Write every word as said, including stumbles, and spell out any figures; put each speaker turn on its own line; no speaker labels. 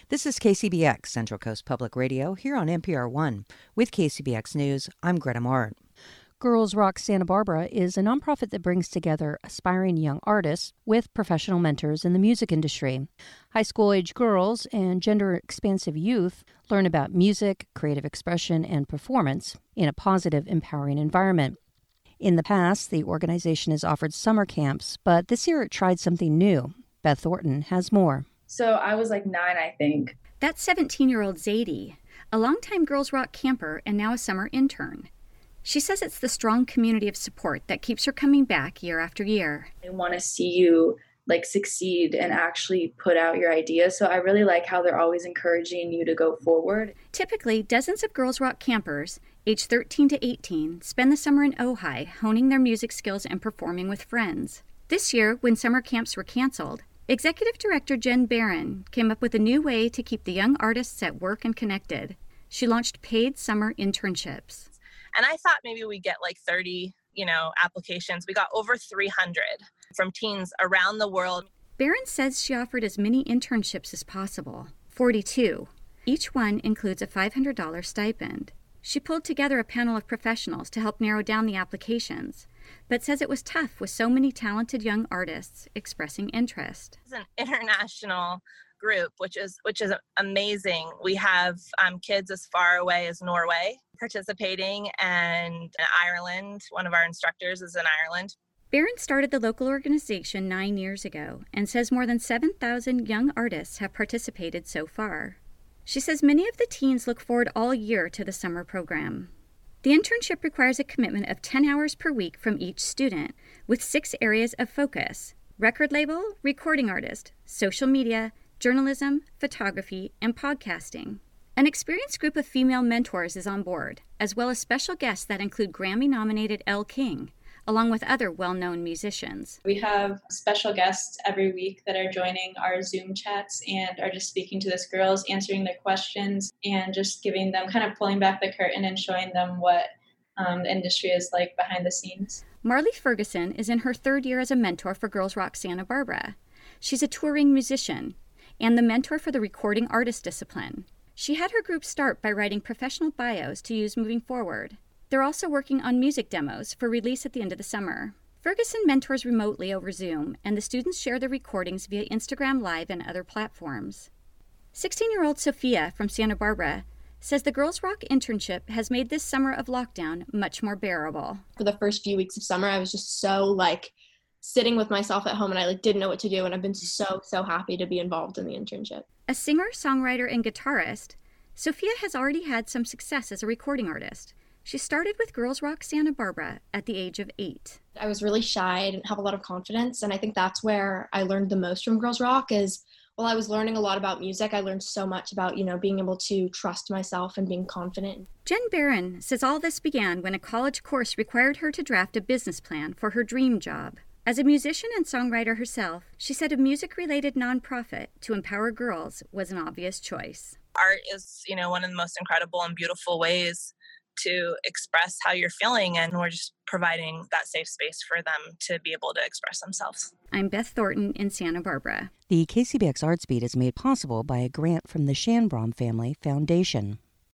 This is K C B X, Central Coast Public Radio, here on N P R One. With K C B X News, I'm Greta Mort. Girls Rock Santa Barbara is a nonprofit that brings together aspiring young artists with professional mentors in the music industry. High school-age girls and gender-expansive youth learn about music, creative expression, and performance in a positive, empowering environment. In the past, the organization has offered summer camps, but this year it tried something new. Beth Thornton has more.
So I was like nine, I think.
That's seventeen-year-old Zadie, a longtime Girls Rock camper and now a summer intern. She says it's the strong community of support that keeps her coming back year after year.
They want to see you like succeed and actually put out your ideas. So I really like how they're always encouraging you to go forward.
Typically, dozens of Girls Rock campers, aged thirteen to eighteen, spend the summer in Ojai, honing their music skills and performing with friends. This year, when summer camps were canceled, Executive Director Jen Barron came up with a new way to keep the young artists at work and connected. She launched paid summer internships.
And I thought maybe we'd get like thirty, you know, applications. We got over three hundred from teens around the world.
Barron says she offered as many internships as possible, forty-two. Each one includes a five hundred dollars stipend. She pulled together a panel of professionals to help narrow down the applications, but says it was tough with so many talented young artists expressing interest.
It's an international group, which is which is amazing. We have um, kids as far away as Norway participating, and in Ireland. One of our instructors is in Ireland.
Barron started the local organization nine years ago and says more than seven thousand young artists have participated so far. She says many of the teens look forward all year to the summer program. The internship requires a commitment of ten hours per week from each student, with six areas of focus: record label, recording artist, social media, journalism, photography, and podcasting. An experienced group of female mentors is on board, as well as special guests that include Grammy-nominated Elle King, along with other well-known musicians.
We have special guests every week that are joining our Zoom chats and are just speaking to those girls, answering their questions, and just giving them, kind of pulling back the curtain and showing them what um, the industry is like behind the scenes.
Marley Ferguson is in her third year as a mentor for Girls Rock Santa Barbara. She's a touring musician and the mentor for the recording artist discipline. She had her group start by writing professional bios to use moving forward. They're also working on music demos for release at the end of the summer. Ferguson mentors remotely over Zoom, and the students share their recordings via Instagram Live and other platforms. sixteen-year-old Sophia from Santa Barbara says the Girls Rock internship has made this summer of lockdown much more bearable.
For the first few weeks of summer, I was just so like sitting with myself at home, and I like didn't know what to do, and I've been so, so happy to be involved in the internship.
A singer, songwriter, and guitarist, Sophia has already had some success as a recording artist. She started with Girls Rock Santa Barbara at the age of eight.
I was really shy, I didn't have a lot of confidence, and I think that's where I learned the most from Girls Rock is while I was learning a lot about music, I learned so much about, you know, being able to trust myself and being confident.
Jen Barron says all this began when a college course required her to draft a business plan for her dream job. As a musician and songwriter herself, she said a music-related nonprofit to empower girls was an obvious choice.
Art is, you know, one of the most incredible and beautiful ways to express how you're feeling, and we're just providing that safe space for them to be able to express themselves.
I'm Beth Thornton in Santa Barbara.
The K C B X Arts Beat is made possible by a grant from the Shanbrom Family Foundation.